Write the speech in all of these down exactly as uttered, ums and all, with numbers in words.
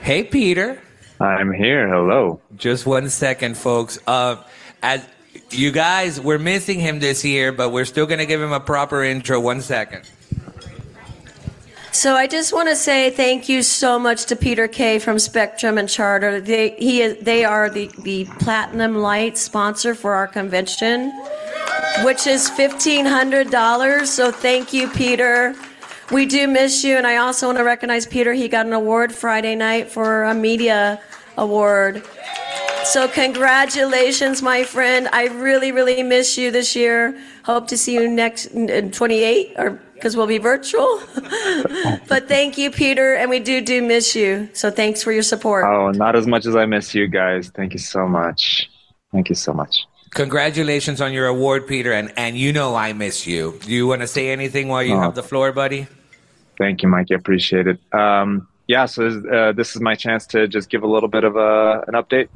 Hey, Peter. I'm here. Hello. Just one second, folks. Uh, as you guys, we're missing him this year, but we're still going to give him a proper intro. One second. So I just want to say thank you so much to Peter Kay from Spectrum and Charter. They he is, they are the, the Platinum Light sponsor for our convention, which is fifteen hundred dollars. So thank you, Peter. We do miss you, and I also want to recognize Peter. He got an award Friday night for a media award. So congratulations, my friend. I really, really miss you this year. Hope to see you next in twenty-eight, or because we'll be virtual. But thank you, Peter, and we do do miss you. So thanks for your support. Oh, not as much as I miss you guys. Thank you so much. Thank you so much. Congratulations on your award, Peter, and, and you know I miss you. Do you want to say anything while you oh. have the floor, buddy? Thank you, Mike. I appreciate it. Um, yeah, so this, uh, this is my chance to just give a little bit of a, an update.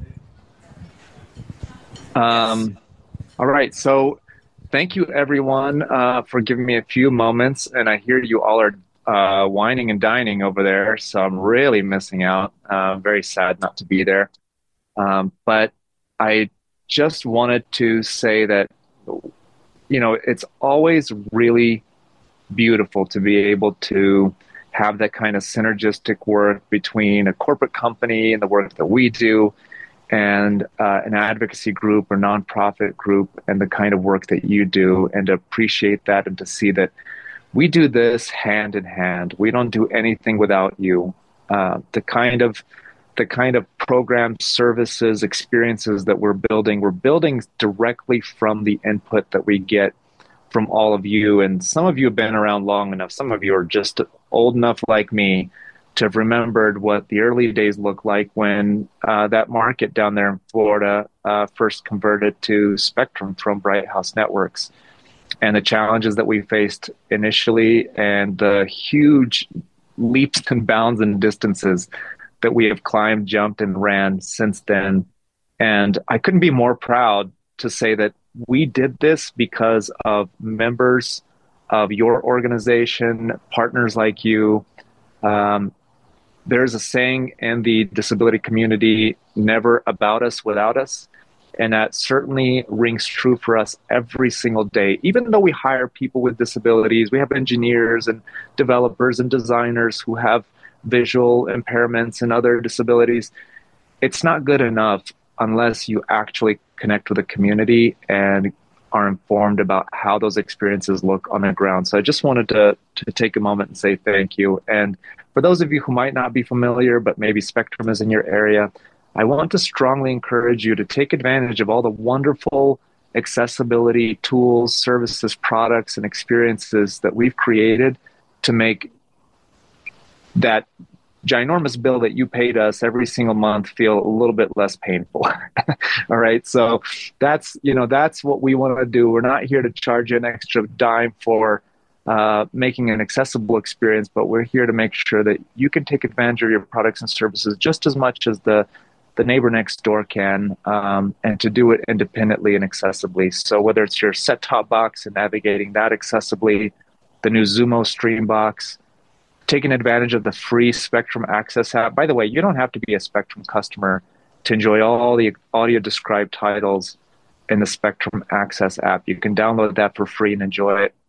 Um, yes. All right, so thank you, everyone, uh, for giving me a few moments. And I hear you all are uh, whining and dining over there, so I'm really missing out. Uh, very sad not to be there. Um, but I just wanted to say that, you know, it's always really beautiful to be able to have that kind of synergistic work between a corporate company and the work that we do, and uh, an advocacy group or nonprofit group and the kind of work that you do, and to appreciate that and to see that we do this hand in hand. We don't do anything without you. Uh, the kind of the kind of programs, services, experiences that we're building, we're building directly from the input that we get from all of you. And some of you have been around long enough. Some of you are just old enough like me to have remembered what the early days looked like when uh, that market down there in Florida uh, first converted to Spectrum from Bright House Networks, and the challenges that we faced initially, and the huge leaps and bounds and distances that we have climbed, jumped, and ran since then. And I couldn't be more proud to say that we did this because of members of your organization, partners like you. Um, there's a saying in the disability community, never about us without us. And that certainly rings true for us every single day. Even though we hire people with disabilities, we have engineers and developers and designers who have visual impairments and other disabilities. It's not good enough unless you actually connect with the community and are informed about how those experiences look on the ground. So I just wanted to, to take a moment and say thank you. And for those of you who might not be familiar, but maybe Spectrum is in your area, I want to strongly encourage you to take advantage of all the wonderful accessibility tools, services, products, and experiences that we've created to make that ginormous bill that you paid us every single month feel a little bit less painful. All right. So that's, you know, that's what we want to do. We're not here to charge you an extra dime for uh, making an accessible experience, but we're here to make sure that you can take advantage of your products and services just as much as the, the neighbor next door can, um, and to do it independently and accessibly. So whether it's your set-top box and navigating that accessibly, the new Zumo Stream Box, taking advantage of the free Spectrum Access app. By the way, you don't have to be a Spectrum customer to enjoy all the audio described titles in the Spectrum Access app. You can download that for free and enjoy it.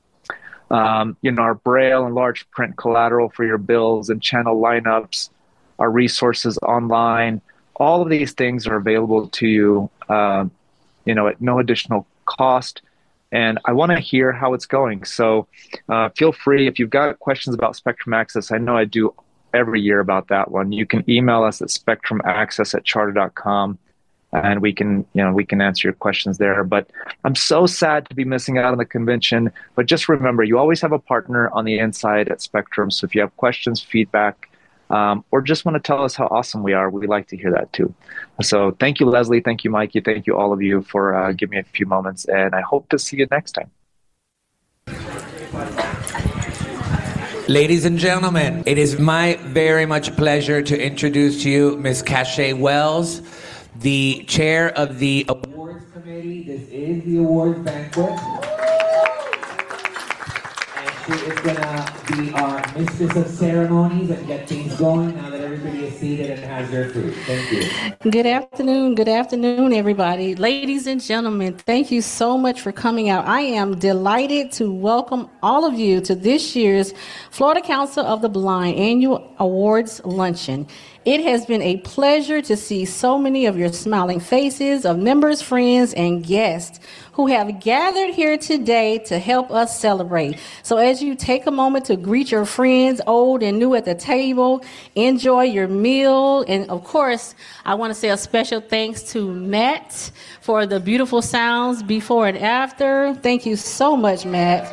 Um, you know, our Braille and large print collateral for your bills and channel lineups, our resources online, all of these things are available to you, uh, you know, at no additional cost. And I want to hear how it's going. So uh, feel free, if you've got questions about Spectrum Access, I know I do every year about that one, you can email us at spectrum access at charter dot com, and we can, you know, we can answer your questions there. But I'm so sad to be missing out on the convention. But just remember, you always have a partner on the inside at Spectrum. So if you have questions, feedback, Um, or just want to tell us how awesome we are, we like to hear that too. So thank you, Leslie. Thank you, Mikey. Thank you, all of you, for uh, giving me a few moments. And I hope to see you next time. Ladies and gentlemen, it is my very much pleasure to introduce to you Miz Cache Wells, the chair of the awards committee. This is the awards banquet. She is going to be our mistress of ceremonies and get things going now that everybody everybody is seated and has their food. Thank you. Good afternoon. Good afternoon, everybody. Ladies and gentlemen, thank you so much for coming out. I am delighted to welcome all of you to this year's Florida Council of the Blind Annual Awards Luncheon. It has been a pleasure to see so many of your smiling faces of members, friends, and guests who have gathered here today to help us celebrate. So as you take a moment to greet your friends, old and new at the table, enjoy your meal. And of course, I want to say a special thanks to Matt for the beautiful sounds before and after. Thank you so much, Matt.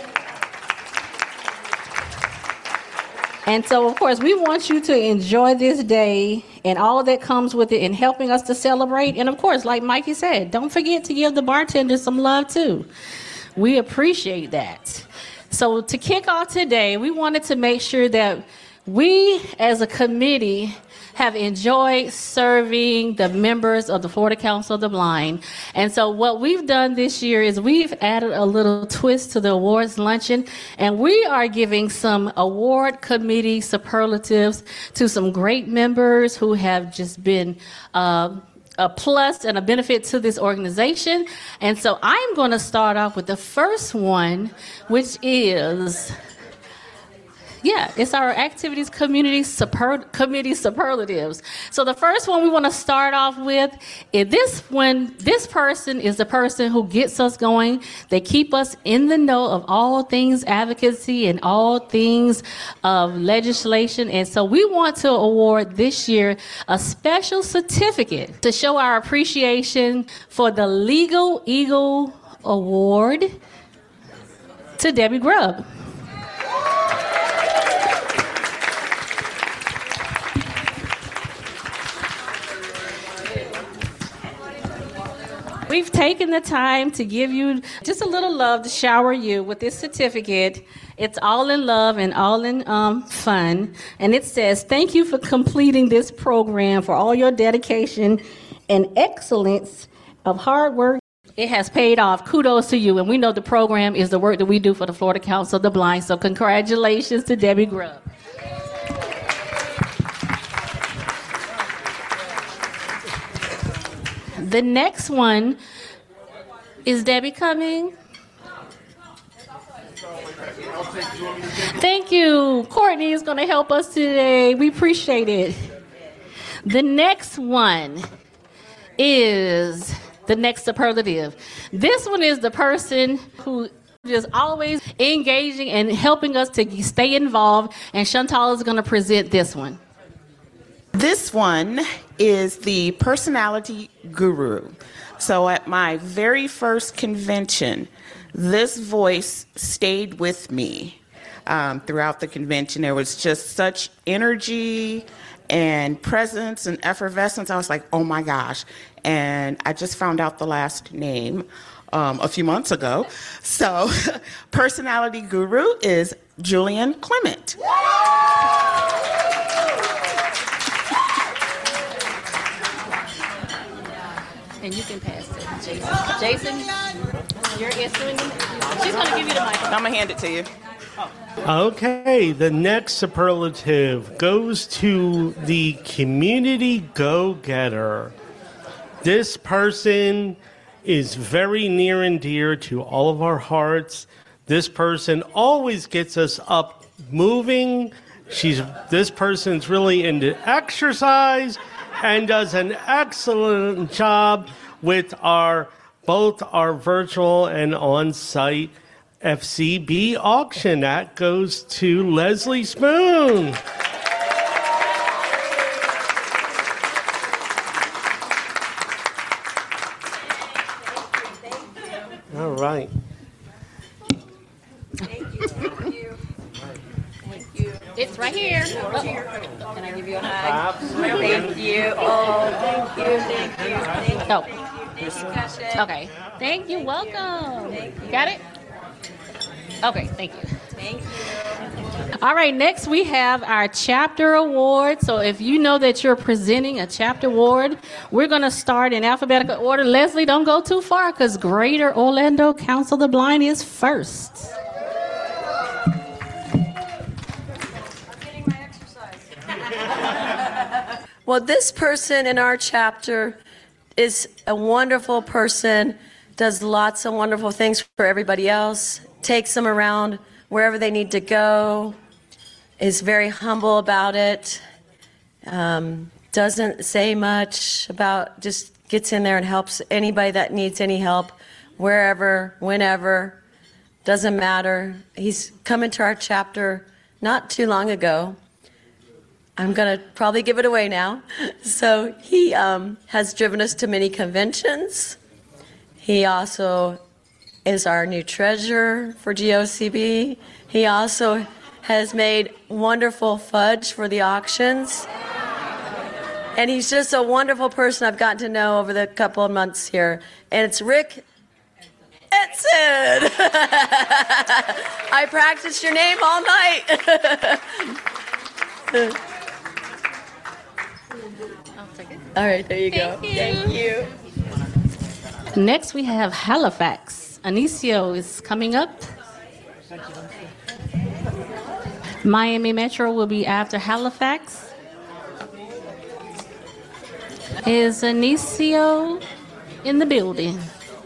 And so, of course, we want you to enjoy this day and all that comes with it in helping us to celebrate. And, of course, like Mikey said, don't forget to give the bartenders some love, too. We appreciate that. So to kick off today, we wanted to make sure that we, as a committee, have enjoyed serving the members of the Florida Council of the Blind. And so what we've done this year is we've added a little twist to the awards luncheon, and we are giving some award committee superlatives to some great members who have just been uh, a plus and a benefit to this organization. And so I'm going to start off with the first one, which is... Yeah, it's our activities community super, committee superlatives. So the first one we want to start off with is this one. This person is the person who gets us going. They keep us in the know of all things advocacy and all things of legislation. And so we want to award this year a special certificate to show our appreciation for the Legal Eagle Award to Debbie Grubb. We've taken the time to give you just a little love to shower you with this certificate. It's all in love and all in um, fun. And it says, thank you for completing this program, for all your dedication and excellence of hard work. It has paid off. Kudos to you. And we know the program is the work that we do for the Florida Council of the Blind. So congratulations to Debbie Grubb. The next one, is Debbie coming? Thank you. Courtney is going to help us today. We appreciate it. The next one is the next superlative. This one is the person who is always engaging and helping us to stay involved. And Chantal is going to present this one. This one is the personality guru. So at my very first convention, this voice stayed with me um, throughout the convention. There was just such energy and presence and effervescence. I was like, oh my gosh. And I just found out the last name um, a few months ago. So personality guru is Julian Clement. And you can pass it, Jason. Jason, you're answering. She's going to give you the mic. I'm going to hand it to you. Okay, the next superlative goes to the community go-getter. This person is very near and dear to all of our hearts. This person always gets us up moving. She's this person's really into exercise and does an excellent job with our both our virtual and on-site F C B auction. That goes to Leslie Spoon. All right. Thank you. Thank you. Thank you. It's right here. Over here. Can I give you a hug? Thank you. Oh, thank you. Thank you. Thank you. Oh. Thank you. Thank you, Kasha. Okay. Thank you. Welcome. Thank you. Got it? Okay. Thank you. Thank you. All right, next we have our chapter award. So if you know that you're presenting a chapter award, we're going to start in alphabetical order. Leslie, don't go too far because Greater Orlando Council of the Blind is first. I'm getting my exercise. Well, this person in our chapter is a wonderful person, does lots of wonderful things for everybody else, takes them around wherever they need to go, is very humble about it, um, doesn't say much about, just gets in there and helps anybody that needs any help, wherever, whenever, doesn't matter. He's come into our chapter not too long ago. I'm going to probably give it away now. So he um, has driven us to many conventions. He also is our new treasurer for G O C B. He also has made wonderful fudge for the auctions. And he's just a wonderful person I've gotten to know over the couple of months here. And it's Rick Edson. I practiced your name all night. All right, there you go. Thank you. Thank you. Next, we have Halifax. Anicio is coming up. Miami Metro will be after Halifax. Is Anicio in the building?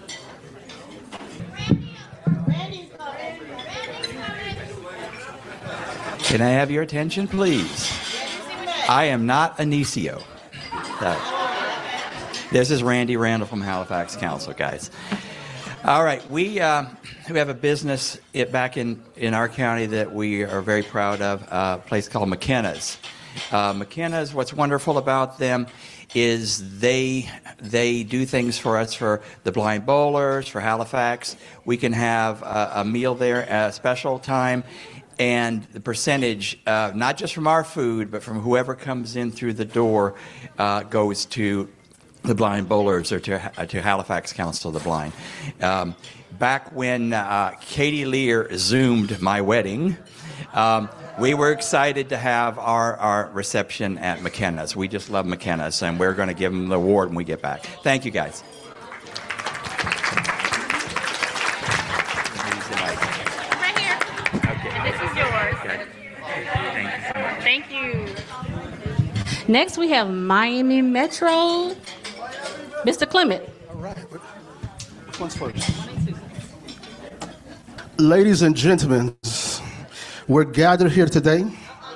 Can I have your attention, please? I am not Anicio. So, this is Randy Randall from Halifax Council, guys. All right, we uh, we have a business it, back in, in our county that we are very proud of, uh, a place called McKenna's. Uh, McKenna's, what's wonderful about them is they they do things for us for the blind bowlers, for Halifax. We can have a, a meal there at a special time. And the percentage, uh, not just from our food, but from whoever comes in through the door, uh, goes to the blind bowlers or to, uh, to Halifax Council of the Blind. Um, back when uh, Katie Lear Zoomed my wedding, um, we were excited to have our, our reception at McKenna's. We just love McKenna's, and we're going to give them the award when we get back. Thank you, guys. Thank you. Next, we have Miami Metro. Mister Clement. All right. Which one's first? Ladies and gentlemen, we're gathered here today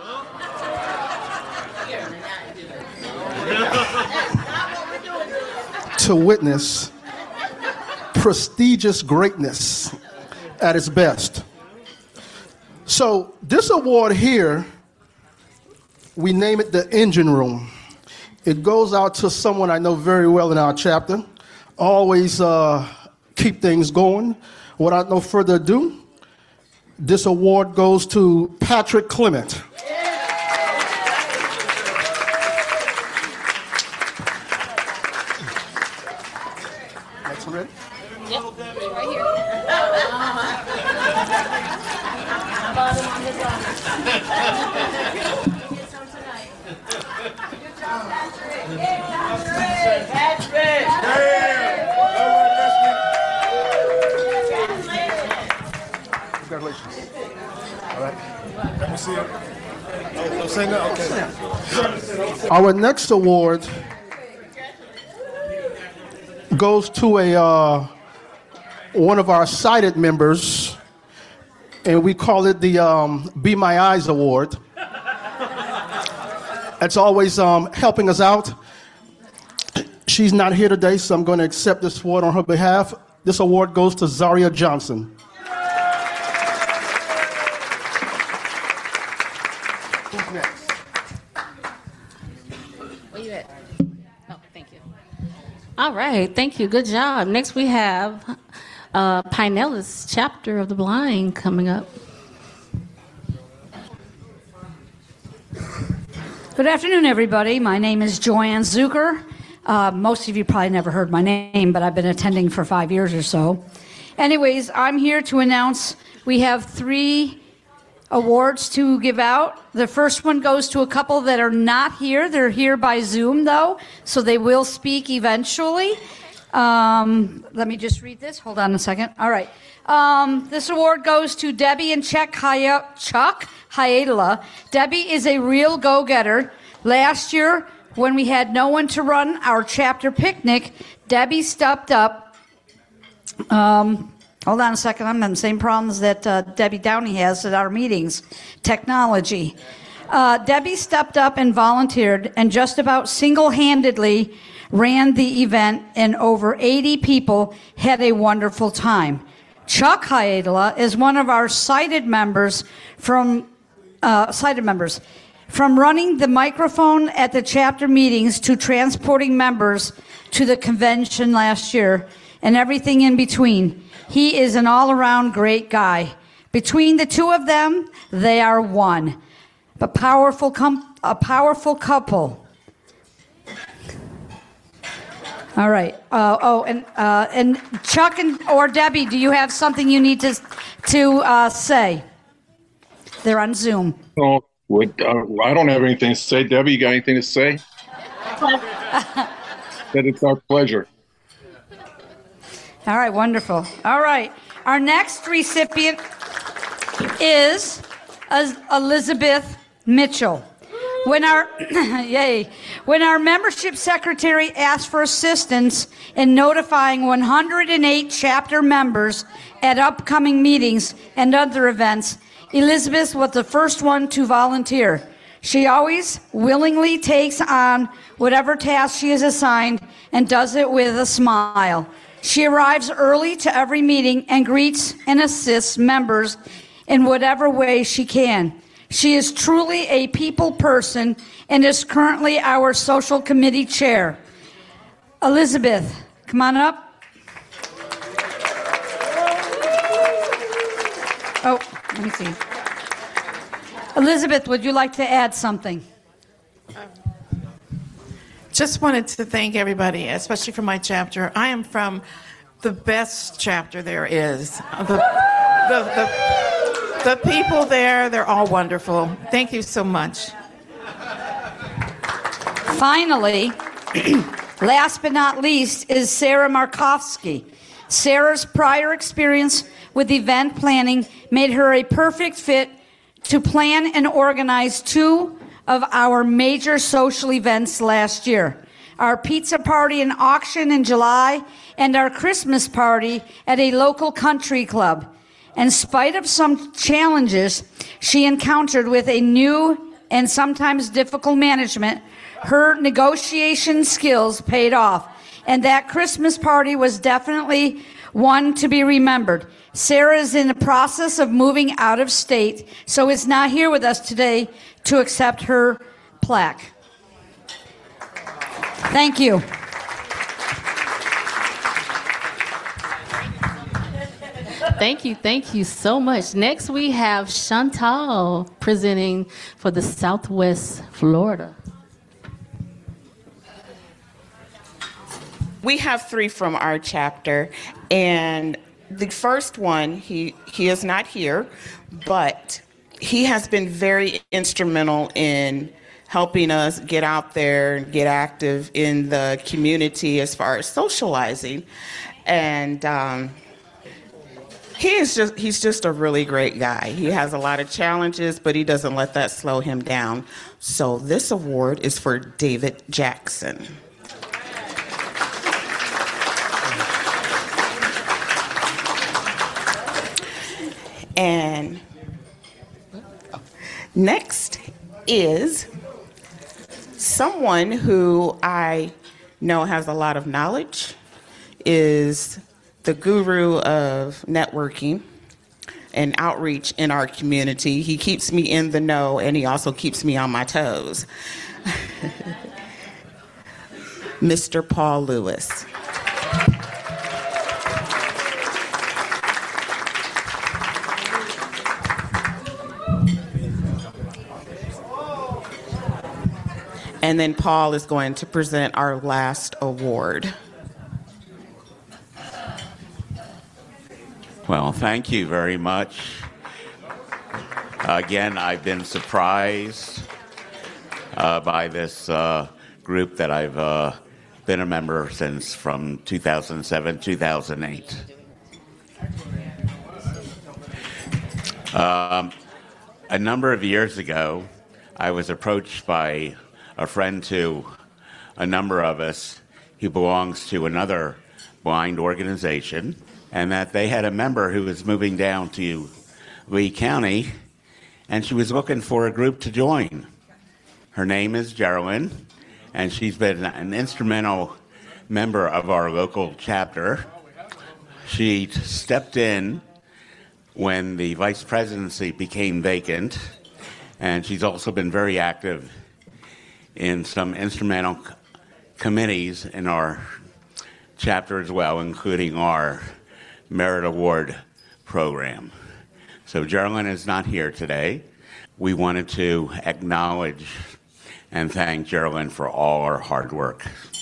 to witness prestigious greatness at its best. So this award here, we name it the Engine Room. It goes out to someone I know very well in our chapter. Always uh, keep things going. Without no further ado, this award goes to Patrick Clement. Next one ready? Yep, right here. Congratulations. All right. Let me see it. Oh, I'm saying that? Okay. Our next award goes to a uh, one of our sighted members, and we call it the um, Be My Eyes Award. That's always um, helping us out. She's not here today, so I'm going to accept this award on her behalf. This award goes to Zaria Johnson. Who's next? Where you at? Oh, thank you. All right, thank you. Good job. Next we have uh, Pinellas Chapter of the Blind coming up. Good afternoon, everybody. My name is Joanne Zucker. Uh, most of you probably never heard my name, but I've been attending for five years or so. Anyways, I'm here to announce we have three awards to give out. The first one goes to a couple that are not here. They're here by Zoom, though, so they will speak eventually. Um, let me just read this. Hold on a second. All right. Um, this award goes to Debbie and Chuck Hyatala. Debbie is a real go-getter. Last year, when we had no one to run our chapter picnic, Debbie stepped up. Um, hold on a second. I'm having the same problems that uh, Debbie Downey has at our meetings. Technology. Uh, Debbie stepped up and volunteered and just about single-handedly ran the event, and over eighty people had a wonderful time. Chuck Haidala is one of our sighted members from uh, sighted members. From running the microphone at the chapter meetings to transporting members to the convention last year and everything in between, he is an all-around great guy. Between the two of them, they are one. A powerful, com- a powerful couple. All right. Uh, oh, and uh, and Chuck and or Debbie, do you have something you need to to uh, say? They're on Zoom. Oh, what, uh, I don't have anything to say. Debbie, you got anything to say? That it's our pleasure. All right, wonderful. All right, our next recipient is Elizabeth Mitchell. When our yay, when our membership secretary asked for assistance in notifying one hundred eight chapter members at upcoming meetings and other events, Elizabeth was the first one to volunteer. She always willingly takes on whatever task she is assigned and does it with a smile. She arrives early to every meeting and greets and assists members in whatever way she can. She is truly a people person and is currently our social committee chair. Elizabeth, come on up. Oh, let me see. Elizabeth, would you like to add something? Just wanted to thank everybody, especially from my chapter. I am from the best chapter there is. The, the, the, the people there, they're all wonderful. Thank you so much. Finally, last but not least, is Sarah Markovsky. Sarah's prior experience with event planning made her a perfect fit to plan and organize two of our major social events last year. Our pizza party and auction in July and our Christmas party at a local country club. In spite of some challenges she encountered with a new and sometimes difficult management, her negotiation skills paid off, and that Christmas party was definitely one to be remembered. Sarah is in the process of moving out of state, so is not here with us today to accept her plaque. Thank you. Thank you, thank you so much. Next, we have Chantal presenting for the Southwest Florida. We have three from our chapter, and the first one, he, he is not here, but he has been very instrumental in helping us get out there and get active in the community as far as socializing. And um, he is just, he's just a really great guy. He has a lot of challenges, but he doesn't let that slow him down. So this award is for David Jackson. And next is someone who I know has a lot of knowledge, is the guru of networking and outreach in our community. He keeps me in the know, and he also keeps me on my toes. Mister Paul Lewis. And then Paul is going to present our last award. Well, thank you very much. Again, I've been surprised uh, by this uh, group that I've uh, been a member since from two thousand seven, two thousand eight. Um, a number of years ago, I was approached by a friend to a number of us who belongs to another blind organization, and that they had a member who was moving down to Lee County, and she was looking for a group to join. Her name is Geraldine, and she's been an instrumental member of our local chapter. She stepped in when the vice presidency became vacant, and she's also been very active in some instrumental c- committees in our chapter as well, including our Merit Award program. So Geraldine is not here today. We wanted to acknowledge and thank Geraldine for all her hard work.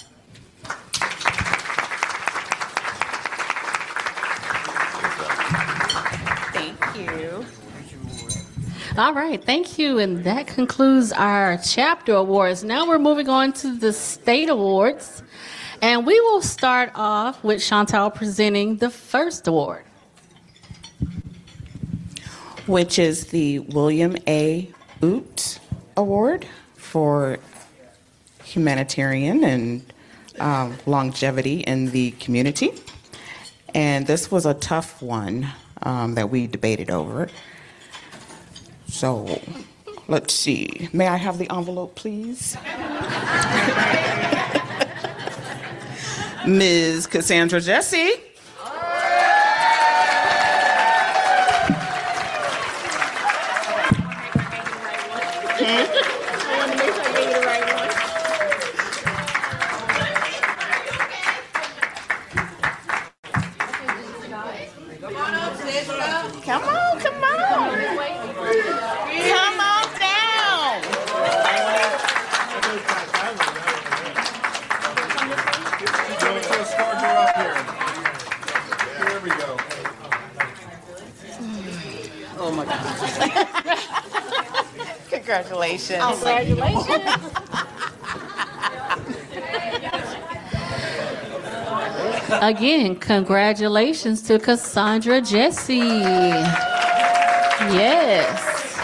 Thank you. All right, thank you. And that concludes our chapter awards. Now we're moving on to the state awards. And we will start off with Chantal presenting the first award, which is the William A. Oot Award for humanitarian and um, longevity in the community. And this was a tough one um, that we debated over. So let's see. May I have the envelope, please? Miz Cassandra Jesse. Come on, come on. Come on down. Here we go. Oh my God. Congratulations. Congratulations. Again, congratulations to Cassandra Jesse. Yes.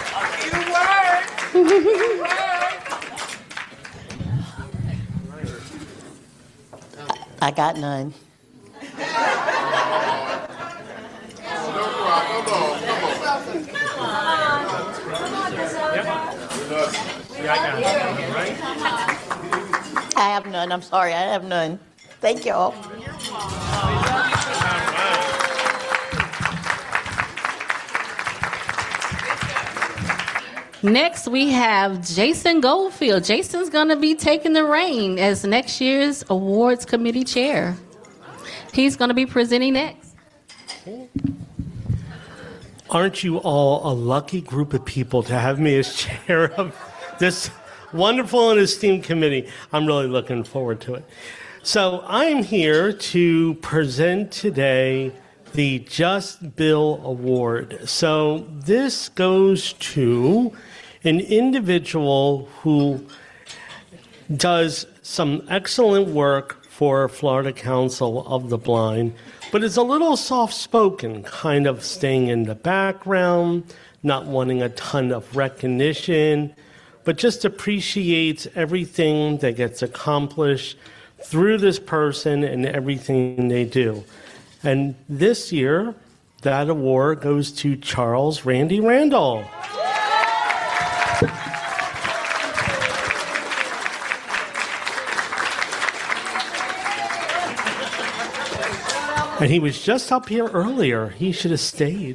I got none. I have none. I'm sorry. I have none. Thank y'all. Next, we have Jason Goldfield. Jason's going to be taking the reign as next year's awards committee chair. He's going to be presenting next. Aren't you all a lucky group of people to have me as chair of this wonderful and esteemed committee? I'm really looking forward to it. So I'm here to present today the Just Bill Award. So this goes to an individual who does some excellent work for Florida Council of the Blind, but is a little soft-spoken, kind of staying in the background, not wanting a ton of recognition, but just appreciates everything that gets accomplished through this person and everything they do. And this year, that award goes to Charles Randy Randall. And he was just up here earlier. He should have stayed.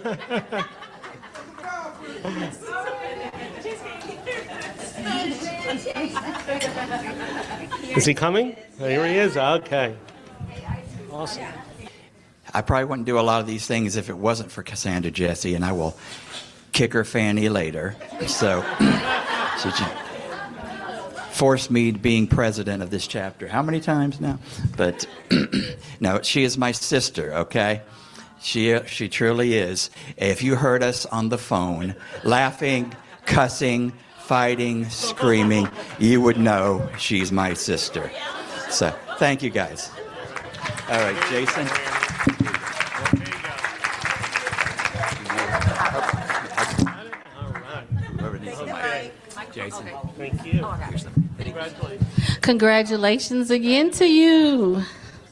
Is he coming? Here he is. Okay. Awesome. I probably wouldn't do a lot of these things if it wasn't for Cassandra Jesse, and I will kick her fanny later. So she should force me being president of this chapter. How many times now? But no, she is my sister, okay? She, she truly is. If you heard us on the phone laughing, cussing, fighting, screaming, you would know she's my sister. So thank you, guys. All right, Jason. Jason. Thank you. Congratulations. Congratulations again to you.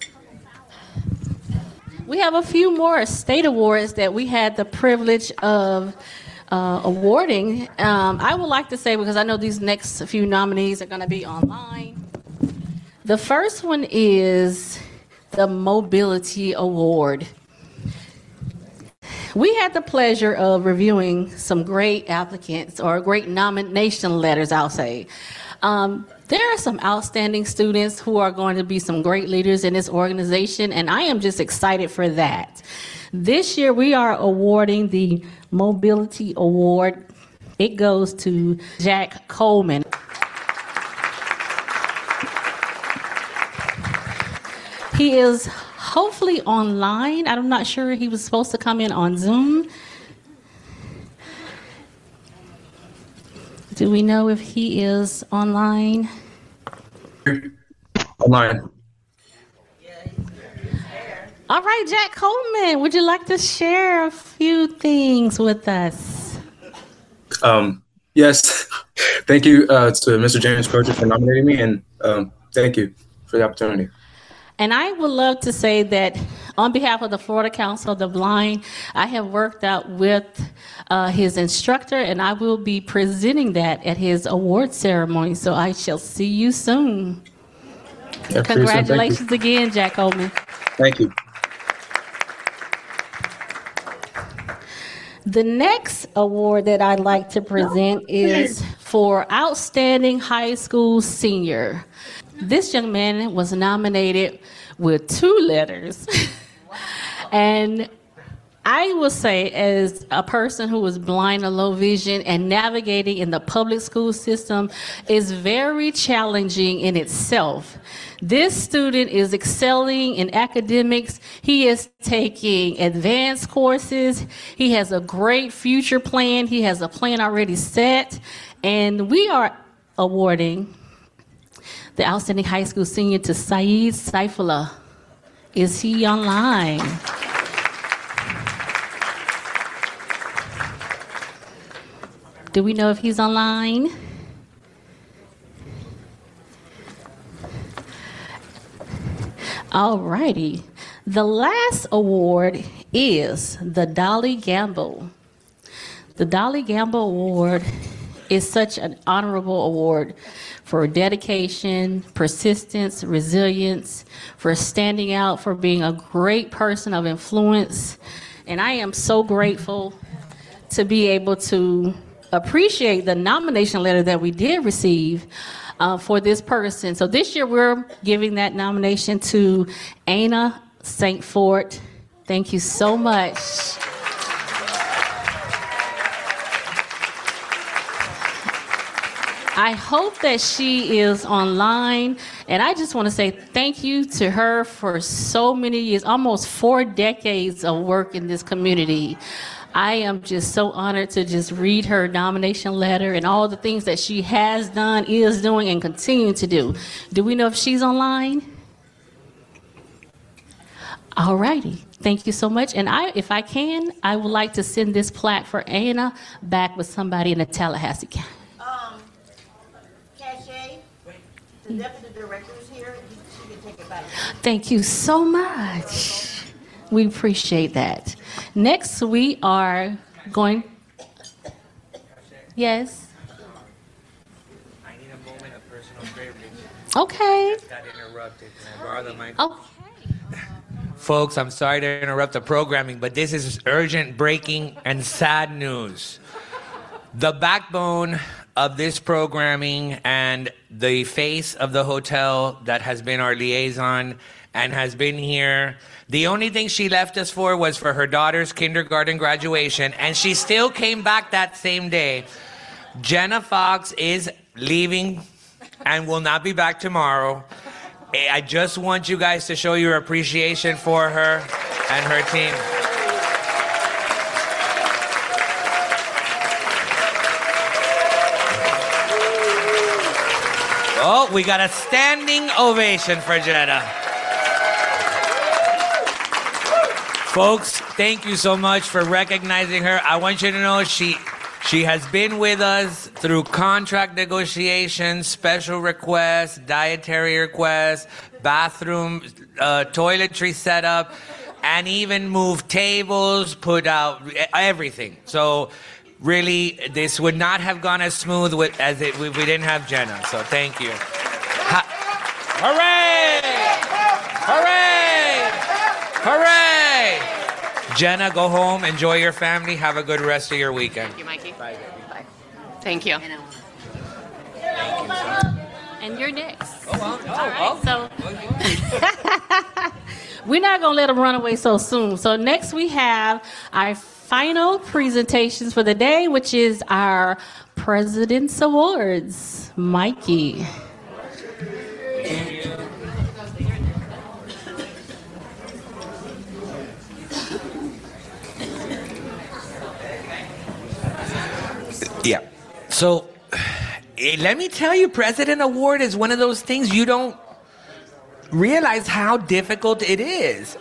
We have a few more state awards that we had the privilege of uh, awarding. Um, I would like to say, because I know these next few nominees are going to be online. The first one is the Mobility Award. We had the pleasure of reviewing some great applicants, or great nomination letters, I'll say. Um, there are some outstanding students who are going to be some great leaders in this organization, and I am just excited for that. This year, we are awarding the Mobility Award. It goes to Jack Coleman. He is hopefully online. I'm not sure, he was supposed to come in on Zoom. Do we know if he is online? Online. All right, Jack Coleman, would you like to share a few things with us? Um, yes. Thank you uh, to Mister James Crozier for nominating me, and um, thank you for the opportunity. And I would love to say that on behalf of the Florida Council of the Blind, I have worked out with uh, his instructor, and I will be presenting that at his award ceremony. So I shall see you soon. Yeah, Congratulations again, Jack Coleman. Thank you. The next award that I'd like to present is for Outstanding High School Senior. This young man was nominated with two letters. And I will say, as a person who is blind or low vision, and navigating in the public school system is very challenging in itself. This student is excelling in academics. He is taking advanced courses. He has a great future plan. He has a plan already set. And we are awarding the Outstanding High School Senior to Saeed Saifullah. Is he online? Do we know if he's online? All righty. The last award is the Dolly Gamble. The Dolly Gamble Award is such an honorable award for dedication, persistence, resilience, for standing out, for being a great person of influence. And I am so grateful to be able to appreciate the nomination letter that we did receive uh, for this person. So this year we're giving that nomination to Anna Saint Fort. Thank you so much. I hope that she is online, and I just want to say thank you to her for so many years, almost four decades of work in this community. I am just so honored to just read her nomination letter and all the things that she has done, is doing, and continuing to do. Do we know if she's online? All righty. Thank you so much. And I, if I can, I would like to send this plaque for Anna back with somebody in the Tallahassee County. Um, Cache, the deputy director is here. She can take it back. Thank you so much. We appreciate that. Next, we are going. Yes. I need a moment of personal privilege. Okay. I got interrupted. Can I borrow the mic? Okay. Folks, I'm sorry to interrupt the programming, but this is urgent, breaking, and sad news. The backbone of this programming and the face of the hotel that has been our liaison and has been here. The only thing she left us for was for her daughter's kindergarten graduation, and she still came back that same day. Jenna Fox is leaving and will not be back tomorrow. I just want you guys to show your appreciation for her and her team. Oh, we got a standing ovation for Jenna. Folks, thank you so much for recognizing her. I want you to know she She has been with us through contract negotiations, special requests, dietary requests, bathroom, uh, toiletry setup, and even moved tables, put out everything. So really, this would not have gone as smooth with, as it, if we didn't have Jenna. So thank you. Ha- Hooray! Hooray! Hooray! Jenna, go home, enjoy your family, have a good rest of your weekend. Thank you, Mikey. Bye, baby. Bye. Thank you. And you're next. Oh, well, oh, All right, so we're not going to let them run away so soon. So next we have our final presentations for the day, which is our President's Awards. Mikey. Yeah. So eh, let me tell you, President Award is one of those things you don't realize how difficult it is.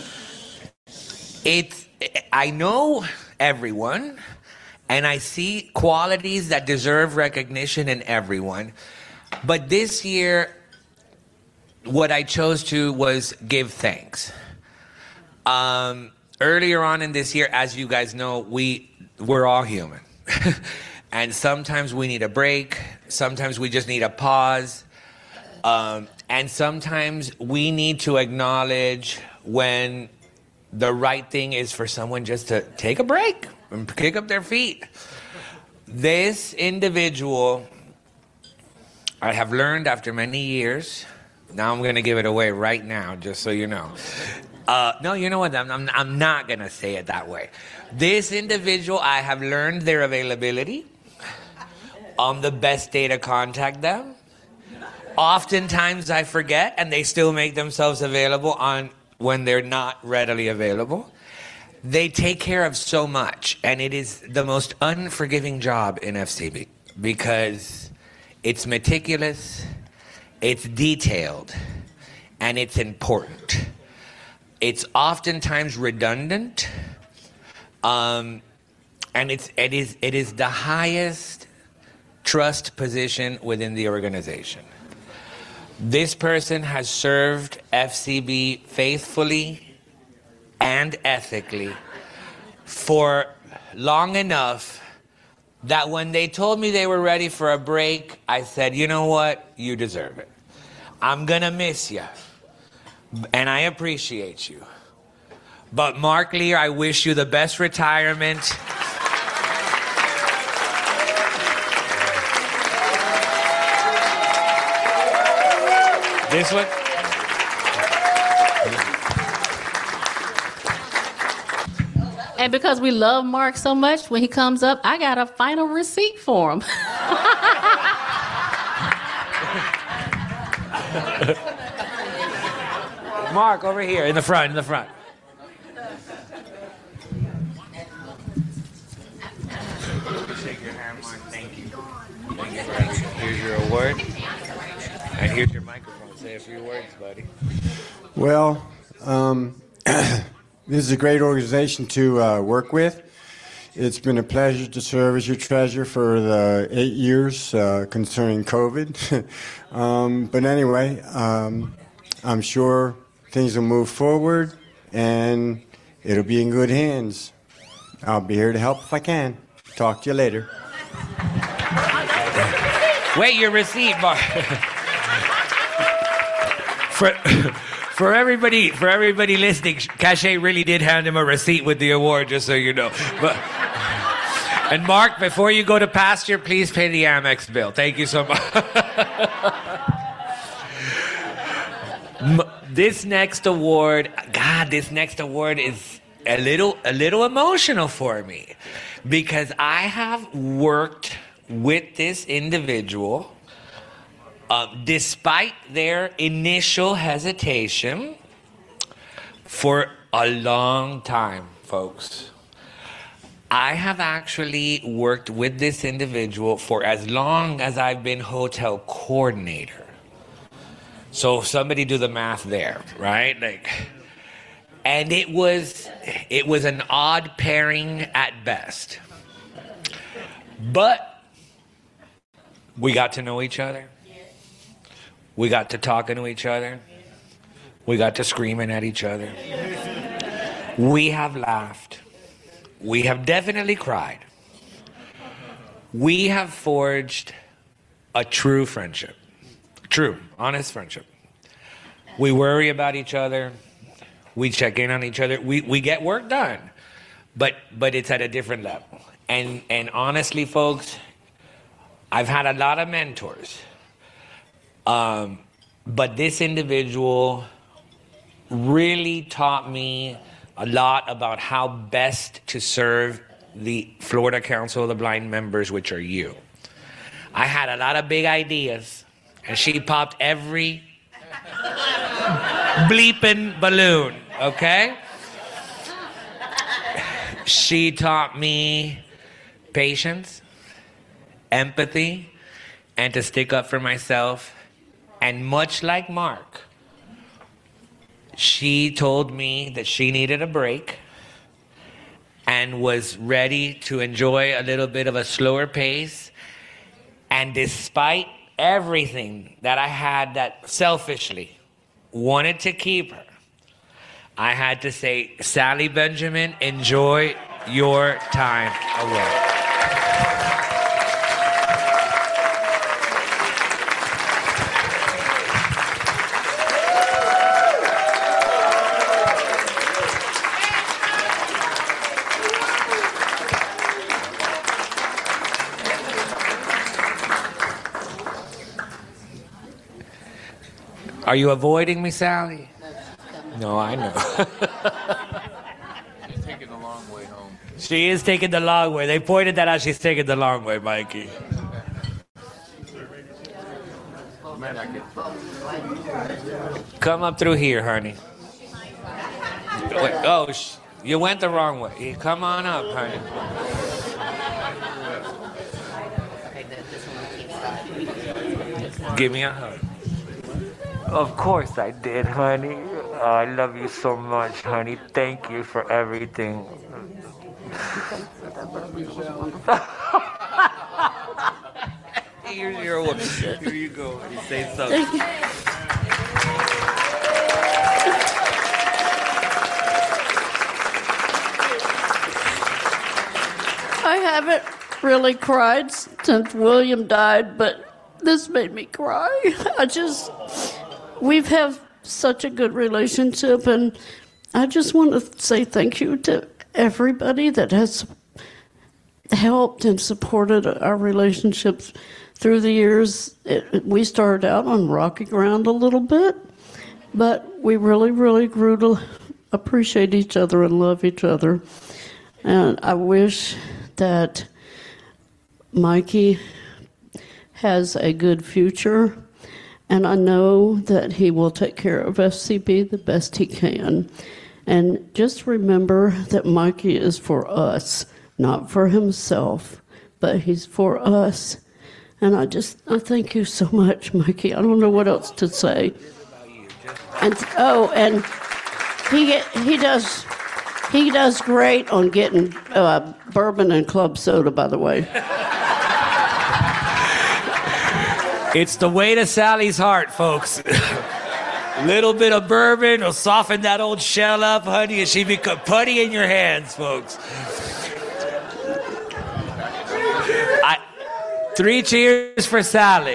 It's, I know everyone, and I see qualities that deserve recognition in everyone. But this year, what I chose to was give thanks. Um, earlier on in this year, as you guys know, we, we're all human. And sometimes we need a break. Sometimes we just need a pause. Um, and sometimes we need to acknowledge when the right thing is for someone just to take a break and kick up their feet. This individual, I have learned after many years, now I'm going to give it away right now, just so you know. Uh, no, you know what? I'm, I'm, I'm not going to say it that way. This individual, I have learned their availability. I'm the best day to contact them. Oftentimes I forget, and they still make themselves available on when they're not readily available. They take care of so much, and it is the most unforgiving job in F C B because it's meticulous, it's detailed, and it's important. It's oftentimes redundant, um, and it's it is it is the highest trust position within the organization. This person has served F C B faithfully and ethically for long enough that when they told me they were ready for a break, I said, you know what? You deserve it. I'm gonna miss you, and I appreciate you. But Mark Lear, I wish you the best retirement. This one? And because we love Mark so much, when he comes up, I got a final receipt for him. Mark, over here, in the front, in the front. Shake your hand, Mark. Thank you. Thank you very much. Here's your award. And here's your microphone. Say a few words, buddy. Well, um, this is a great organization to uh, work with. It's been a pleasure to serve as your treasurer for the eight years uh, concerning COVID. um, but anyway, um, I'm sure things will move forward and it'll be in good hands. I'll be here to help if I can. Talk to you later. Wait, your receipt, Mark. For, for everybody, for everybody listening, Cache really did hand him a receipt with the award, just so you know. But, and Mark, before you go to pasture, please pay the Amex bill. Thank you so much. This next award, God, this next award is a little, a little emotional for me because I have worked with this individual. Uh, despite their initial hesitation, for a long time, folks. I have actually worked with this individual for as long as I've been hotel coordinator. So somebody do the math there, right? Like, and it was, it was an odd pairing at best. But we got to know each other. We got to talking to each other. We got to screaming at each other. We have laughed. We have definitely cried. We have forged a true friendship. True, honest friendship. We worry about each other. We check in on each other. We we get work done. But but it's at a different level. And and honestly, folks, I've had a lot of mentors. Um, but this individual really taught me a lot about how best to serve the Florida Council of the Blind members, which are you. I had a lot of big ideas, and she popped every bleeping balloon, okay? She taught me patience, empathy, and to stick up for myself. And much like Mark, she told me that she needed a break and was ready to enjoy a little bit of a slower pace. And despite everything that I had that selfishly wanted to keep her, I had to say, Sally Benjamin, enjoy your time away. Are you avoiding me, Sally? No, I know. She's taking the long way home. She is taking the long way. They pointed that out. She's taking the long way, Mikey. Come up through here, honey. Wait, oh, sh- you went the wrong way. Come on up, honey. Give me a hug. Of course I did, honey. Oh, I love you so much, honey. Thank you for everything. Here's your one. Here you go. You say something. I haven't really cried since William died, but this made me cry. I just, we've had such a good relationship, and I just want to say thank you to everybody that has helped and supported our relationships through the years. It, we started out on rocky ground a little bit, but we really, really grew to appreciate each other and love each other. And I wish that Mikey has a good future, and I know that he will take care of F C B the best he can. And just remember that Mikey is for us, not for himself, but he's for us. And I just, I thank you so much, Mikey. I don't know what else to say. And oh, and he he does he does great on getting uh, bourbon and club soda, by the way. It's the way to Sally's heart, folks. Little bit of bourbon will soften that old shell up, honey, and she become putty in your hands, folks. I, three cheers for Sally.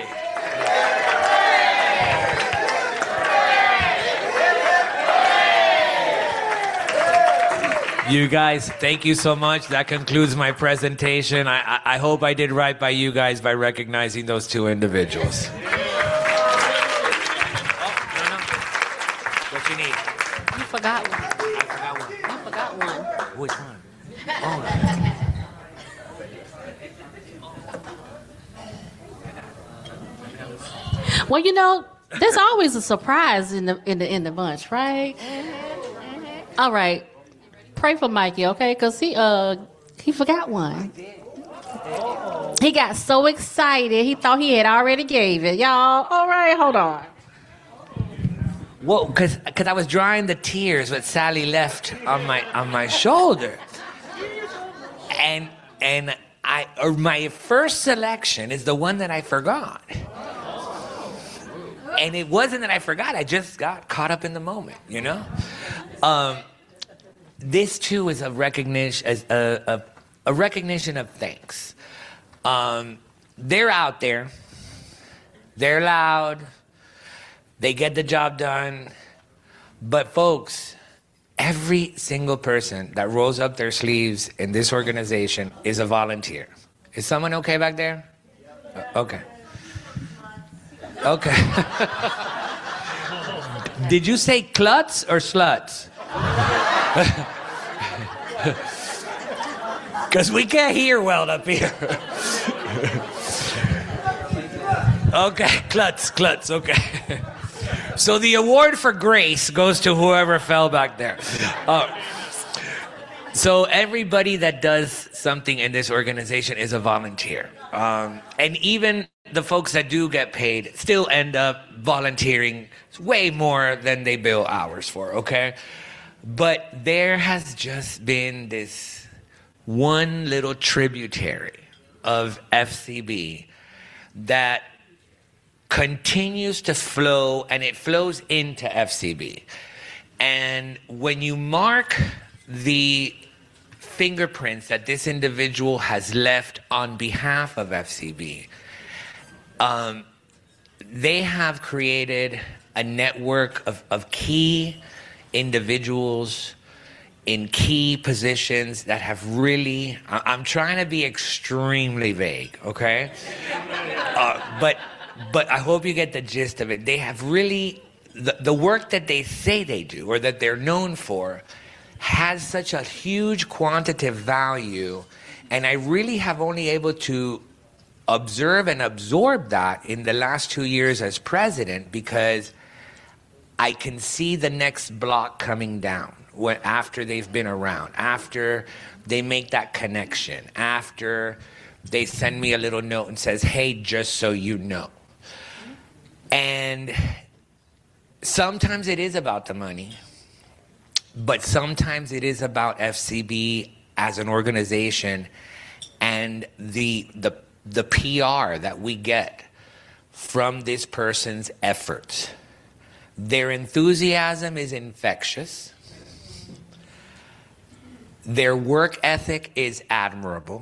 You guys, thank you so much. That concludes my presentation. I, I, I hope I did right by you guys by recognizing those two individuals. What you need? You forgot one. I forgot one. I forgot one. Which one? Oh. Well, you know, there's always a surprise in the in the in the bunch, right? All right. Pray for Mikey, okay? Because he uh he forgot one. He got so excited, he thought he had already gave it. Y'all, all right, hold on. Whoa, because because I was drying the tears that Sally left on my on my shoulder, and and I my or my first selection is the one that I forgot. And it wasn't that I forgot, I just got caught up in the moment, you know? Um, this too is a recognition, a, a, a recognition of thanks. Um, they're out there, they're loud, they get the job done, but folks, every single person that rolls up their sleeves in this organization is a volunteer. Is someone okay back there? Okay. Okay. Did you say klutz or sluts? Because we can't hear well up here. Okay, klutz, klutz, okay. So the award for grace goes to whoever fell back there. Uh, so everybody that does something in this organization is a volunteer. Um, and even the folks that do get paid still end up volunteering way more than they bill hours for, okay? But there has just been this one little tributary of F C B that continues to flow, and it flows into F C B. And when you mark the fingerprints that this individual has left on behalf of F C B, um, they have created a network of, of key individuals in key positions that have really, I'm trying to be extremely vague, okay? Uh, but but I hope you get the gist of it. They have really, the, the work that they say they do or that they're known for has such a huge quantitative value, and I really have only able to observe and absorb that in the last two years as president, because I can see the next block coming down when, after they've been around, after they make that connection, after they send me a little note and says, hey, just so you know. And sometimes it is about the money, but sometimes it is about F C B as an organization and the the the P R that we get from this person's efforts. Their enthusiasm is infectious. Their work ethic is admirable.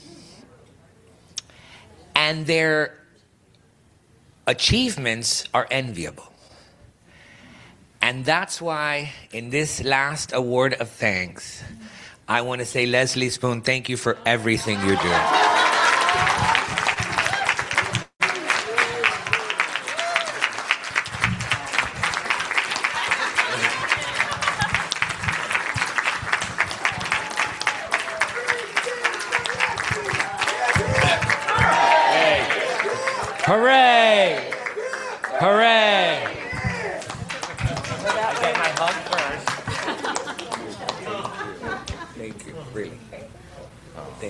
And their achievements are enviable. And that's why in this last award of thanks, I want to say, Leslie Spoon, thank you for everything you're doing. Hooray! Hooray! I get my hug first. Thank you, really. Oh, thank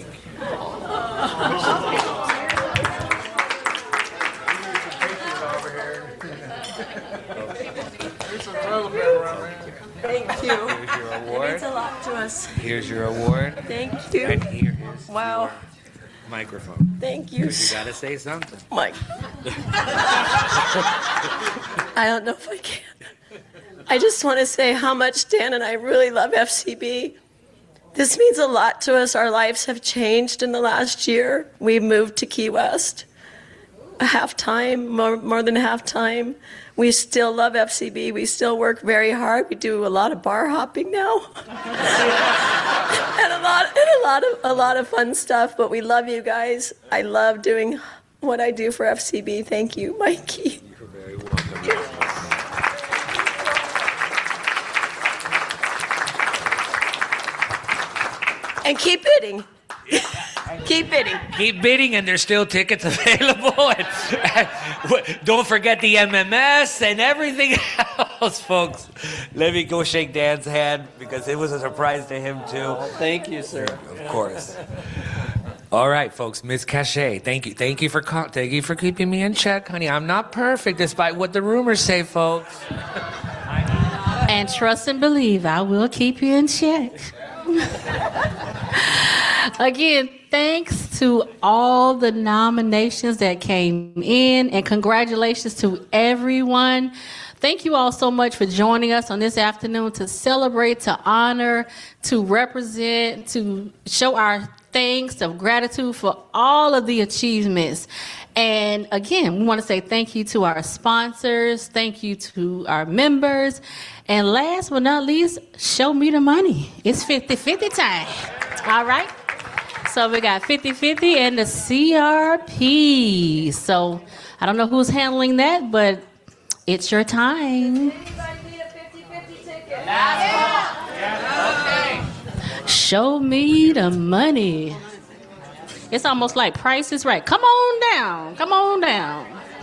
Thank you. Here's your award. It means a lot to us. Here's your award. Thank you. And here is wow. your microphone. Thank you. You gotta say something. Mike. I don't know if I can. I just want to say how much Dan and I really love F C B. This means a lot to us. Our lives have changed in the last year. We moved to Key West. A half time, more, more than half time. We still love F C B. We still work very hard. We do a lot of bar hopping now. and a lot and a lot of a lot of fun stuff, but we love you guys. I love doing what I do for F C B. Thank you, Mikey. You're very welcome. And keep bidding. Keep bidding. Keep bidding, and there's still tickets available. And, and don't forget the M M S and everything else, folks. Let me go shake Dan's hand because it was a surprise to him too. Oh, thank you, sir. Of course. All right, folks. Miss Cachet, thank you, thank you for call- thank you for keeping me in check, honey. I'm not perfect, despite what the rumors say, folks. And trust and believe, I will keep you in check. Again, thanks to all the nominations that came in, and congratulations to everyone. Thank you all so much for joining us on this afternoon to celebrate, to honor, to represent, to show our thanks of gratitude for all of the achievements. And again, we want to say thank you to our sponsors, thank you to our members, and last but not least, show me the money. It's fifty-fifty time. All right? So we got fifty-fifty and the C R P. So I don't know who's handling that, but it's your time. Show me the money. It's almost like Price is Right. Come on down. Come on down.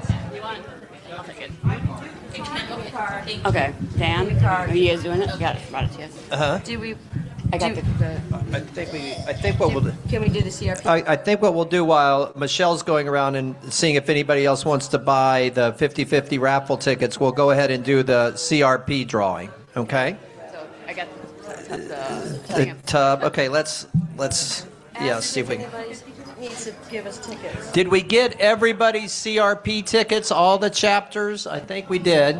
Okay, Dan, are you guys doing it? Got it. Brought it to you. Uh huh. Do we? I got do, the. I think we. I think what we'll do. Can we do the C R P? I, I think what we'll do while Michelle's going around and seeing if anybody else wants to buy the fifty-fifty raffle tickets, we'll go ahead and do the C R P drawing. Okay. So I got the, the, The tub. Okay. Let's let's yeah see if we can. Needs to give us tickets. Did we get everybody's C R P tickets? All the chapters? I think we did.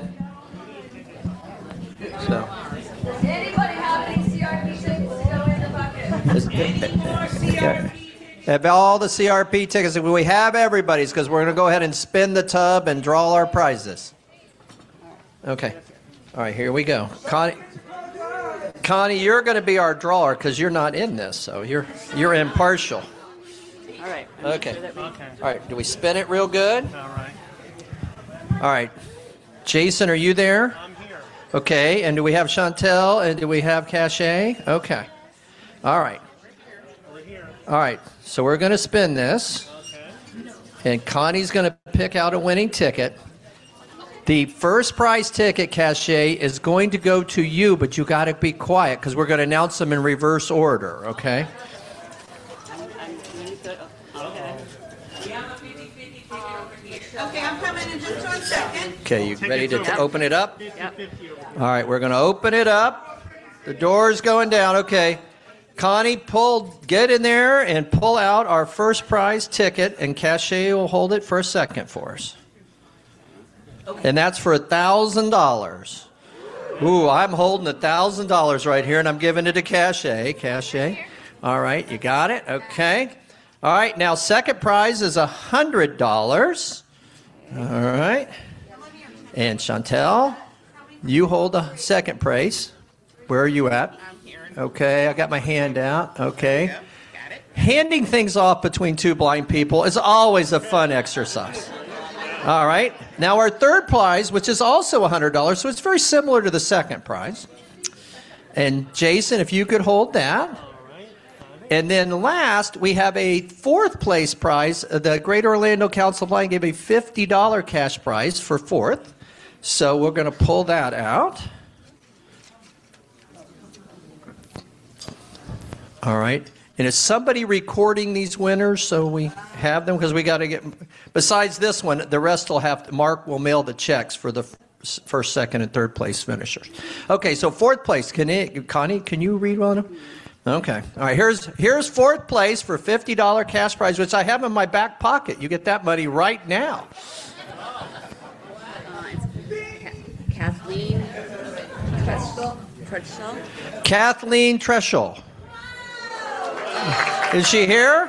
So. Does anybody have any C R P tickets to go in the bucket? Yeah. Have all the C R P tickets. We have everybody's because we're going to go ahead and spin the tub and draw our prizes. Okay. All right, here we go. Connie, Connie, you're going to be our drawer because you're not in this, so you're you're impartial. All right. Okay. All right. Do we spin it real good? All right. All right. Jason, are you there? I'm here. Okay. And do we have Chantel? And do we have Cachet? Okay. All right. All right. So we're going to spin this. And Connie's going to pick out a winning ticket. The first prize ticket, Cachet, is going to go to you, but you got to be quiet because we're going to announce them in reverse order, okay? Okay, I'm coming in just one second. Okay, you ready to t- open it up? Yep. All right, we're going to open it up. The door's going down. Okay. Connie, pull, get in there and pull out our first prize ticket, and Cachet will hold it for a second for us. Okay. And that's for one thousand dollars. Ooh, I'm holding one thousand dollars right here, and I'm giving it to Cachet. Cachet. All right, you got it? Okay. All right, now second prize is one hundred dollars. All right. And Chantel, you hold the second prize. Where are you at? I'm here. Okay, I got my hand out. Okay. Yep, got it. Handing things off between two blind people is always a fun exercise. All right. Now our third prize, which is also one hundred dollars, so it's very similar to the second prize. And Jason, if you could hold that. And then last, we have a fourth place prize. The Greater Orlando Council of Blind gave a fifty dollars cash prize for fourth. So we're going to pull that out. All right. And is somebody recording these winners so we have them? Because we got to get, besides this one, the rest will have, to, Mark will mail the checks for the first, second, and third place finishers. Okay, so fourth place. Can it, Connie, can you read one of them? Okay. All right, here's here's fourth place for fifty dollars cash prize, which I have in my back pocket. You get that money right now. Uh, it's Kathleen Treschel. Treschel. Kathleen Treschel. Is she here?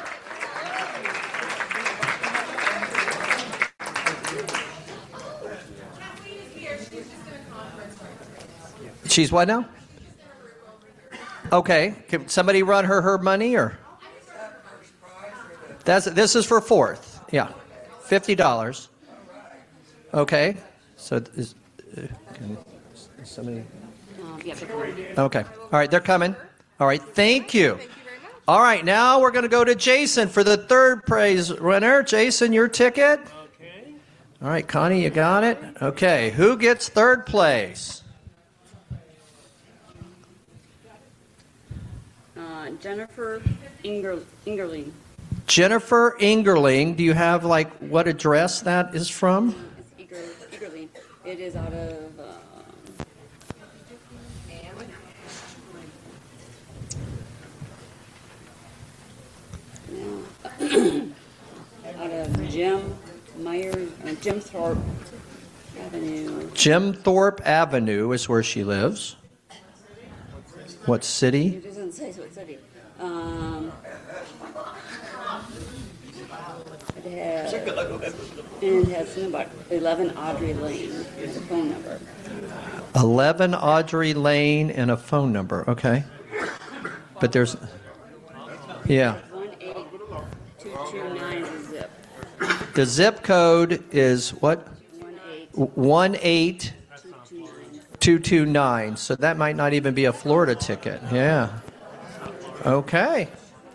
She's what now? Okay. Can somebody run her her money or? That's this is for fourth. Yeah, fifty dollars. Okay. So is, uh, can somebody? Um, yeah, okay. All right, they're coming. All right. Thank you. All right, now we're going to go to Jason for the third prize winner. Jason, your ticket. Okay. All right, Connie, you got it? Okay, who gets third place? Uh, Jennifer Inger- Ingerling. Jennifer Ingerling. Do you have, like, what address that is from? It's Iger- Ingerling. It is out of... Uh, Jim Myers, uh, Jim Thorpe Avenue. Jim Thorpe Avenue is where she lives. What city? It doesn't say what city. Um, it has, and it has something about eleven Audrey Lane. There's a phone number. eleven Audrey Lane and a phone number. Okay. But there's, yeah. one eight two two nine is the zip. The zip code is what? one eight two two nine. So that might not even be a Florida ticket. Yeah. Okay.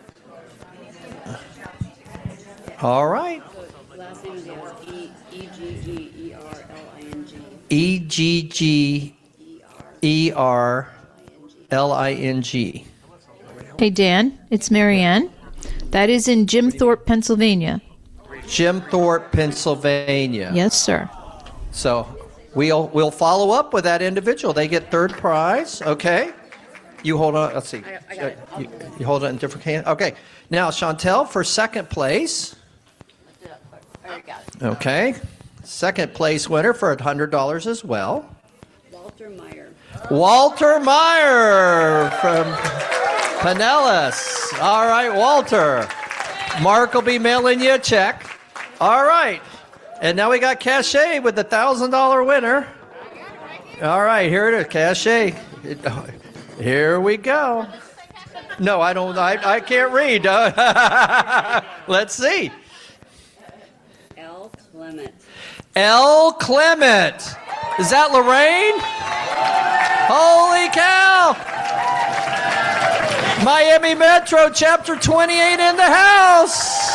All right. Last name is E E G G E R L I N G. E G G E R L I N G. Hey, Dan, it's Marianne. That is in Jim Thorpe, Pennsylvania. Jim Thorpe, Pennsylvania. Yes, sir. So we'll we'll follow up with that individual. They get third prize. Okay. You hold on. Let's see. I, I got it. You, you hold it in different hand. Okay. Now, Chantel for second place. I already got it. Okay. Second place winner for one hundred dollars as well. Walter Meyer. Walter Meyer from Pinellas. All right, Walter. Mark will be mailing you a check. All right. And now we got Cachet with the one thousand dollars winner. All right, here it is, Cachet. It- Here we go. No, I don't. I, I can't read. Let's see. L. Clement. L. Clement. Is that Lorraine? Holy cow. Miami Metro, Chapter twenty-eight in the house.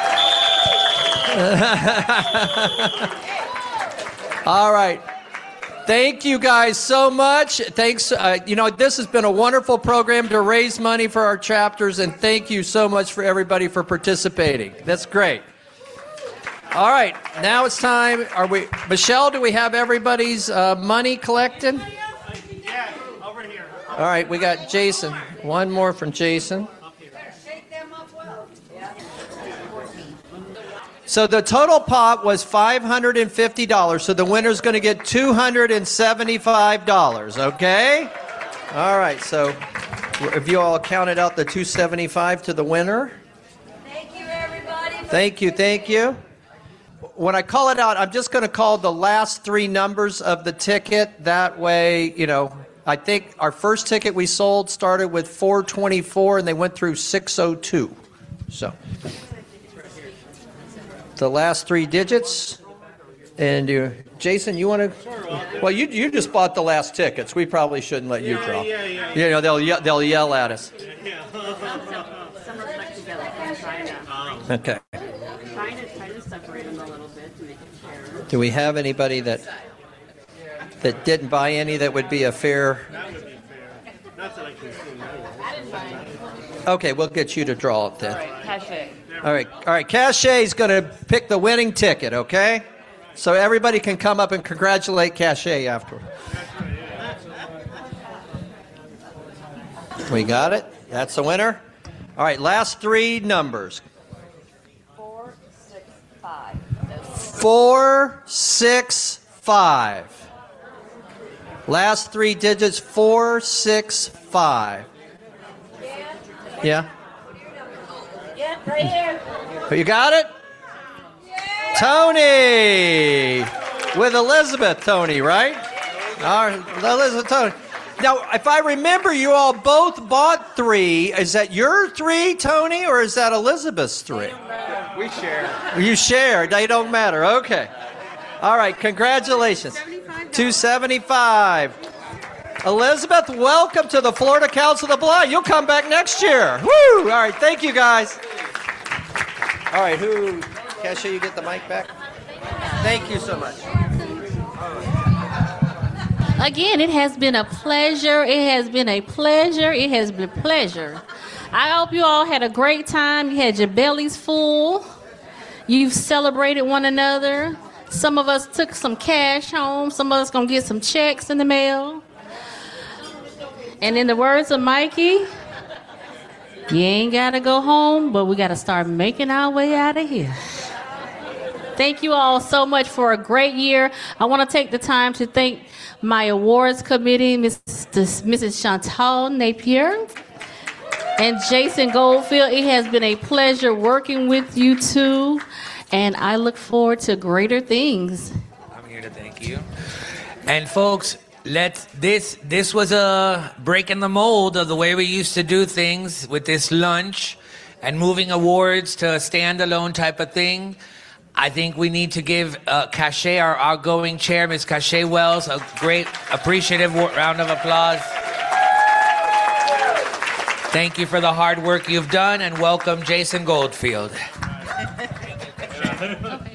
All right. Thank you guys so much. Thanks. Uh, you know, this has been a wonderful program to raise money for our chapters, and thank you so much for everybody for participating. That's great. All right, now it's time. Are we, Michelle? Do we have everybody's uh, money collected? Yeah, over here. All right, we got Jason. One more from Jason. So the total pot was five hundred fifty dollars. So the winner's going to get two hundred seventy-five dollars, okay? All right, so if you all counted out the two hundred seventy-five dollars to the winner. Thank you, everybody. Thank you, thank you. When I call it out, I'm just going to call the last three numbers of the ticket. That way, you know, I think our first ticket we sold started with four twenty-four and they went through six oh two. So the last three digits. And you, Jason, you want to? Well, you you just bought the last tickets. We probably shouldn't let you draw. Yeah, yeah, yeah. You know, they'll ye- they'll yell at us. Some are stuck together. I'm trying to, Okay. trying to, trying to separate them a little bit to make it fair. Do we have anybody that that didn't buy any that would be a fair? That would be fair. Not that I can see. I didn't buy it. Okay, we'll get you to draw it then. Cachet. All right, all right. Cachet's going to pick the winning ticket, okay? So everybody can come up and congratulate Cachet afterward. We got it. That's the winner. All right, last three numbers. Four, six, five. Four, six, five. Last three digits, four, six, five. Yeah? Yeah, right here. You got it? Tony! With Elizabeth, Tony, right? All right, Elizabeth, Tony. Now, if I remember, you all both bought three. Is that your three, Tony, or is that Elizabeth's three? We share. You share. They don't matter. Okay. All right, congratulations. two seventy-five. Elizabeth, welcome to the Florida Council of the Blind. You'll come back next year. Woo! All right, thank you, guys. All right, who... Cachet, you get the mic back? Thank you so much. Again, it has been a pleasure. It has been a pleasure. It has been a pleasure. I hope you all had a great time. You had your bellies full. You've celebrated one another. Some of us took some cash home. Some of us going to get some checks in the mail. And in the words of Mikey, you ain't got to go home, but we got to start making our way out of here. Thank you all so much for a great year. I want to take the time to thank my awards committee, Missus Missus Chantal Napier and Jason Goldfield. It has been a pleasure working with you two, and I look forward to greater things. I'm here to thank you. And folks, let's this this was a break in the mold of the way we used to do things with this lunch and moving awards to a standalone type of thing. I think we need to give uh, Cachet, our outgoing chair, Miz Cachet Wells, a great appreciative round of applause. Thank you for the hard work you've done, and welcome Jason Goldfield. Okay.